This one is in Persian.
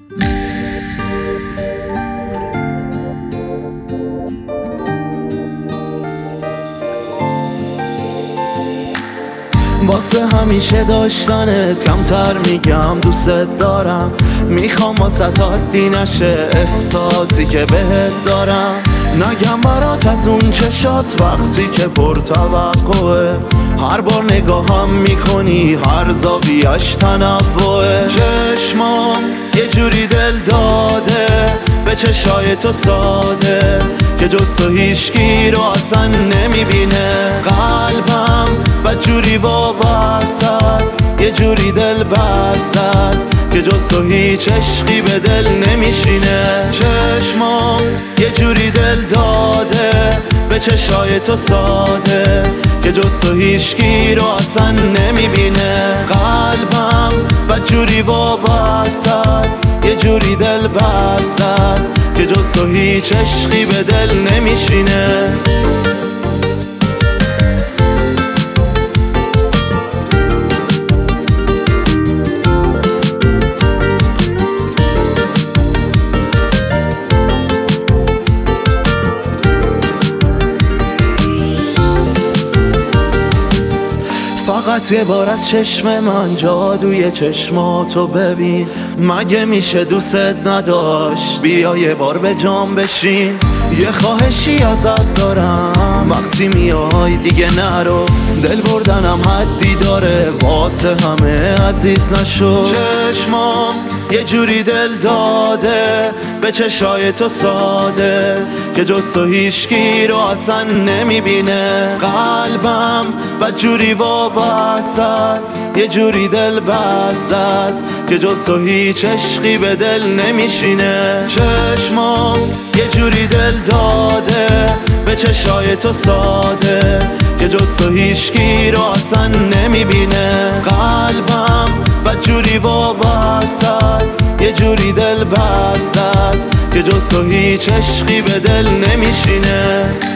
واسه همیشه داشتنت کمتر میگم دوست دارم، میخوام واسه عادی نشه احساسی که بهت دارم. نگم برات از اون چشات وقتی که پر توقعه، هر بار نگاهم میکنی هر زاویه‌اش تنوعه. چشمام یه جوری دل داده به چشای تو ساده که جز تو هیچکی رو اصلا نمیبینه. قلبم بدجوری وابسته است، یه جوری دل بسته است که جز تو هیچ عشقی به دل نمیشینه. چشمام یه جوری دل داده به چشای تو ساده که جز تو هیچکی رو اصلا نمیبینه. قلبم بدجوری وابسته است، یه جوری دل بسته است که جز تو هیچ عشقی به دل نمیشینه. فقط یه بار از چشم من جادوی چشماتو ببین، مگه میشه دوست نداشت؟ بیا یه بار به جام بشین. یه خواهشی ازت دارم، وقتی میای دیگه نرو، دل بردنم حدی داره، واسه همه عزیز نشو. چشمام یه جوری دل داده به چشای تو ساده که جز تو هیچکی رو اصلا نمیبینه. قلبم بدجوری وابسته است، یه جوری دل بسته است که جز تو هیچ عشقی به دل نمیشینه. چشمام یه جوری دل داده به چشای تو ساده که جز تو هیچکی رو اصلا نمیبینه. قلبم بدجوری وابسته است، یه جوری دل بسته است که جز تو هیچ عشقی به دل نمیشینه.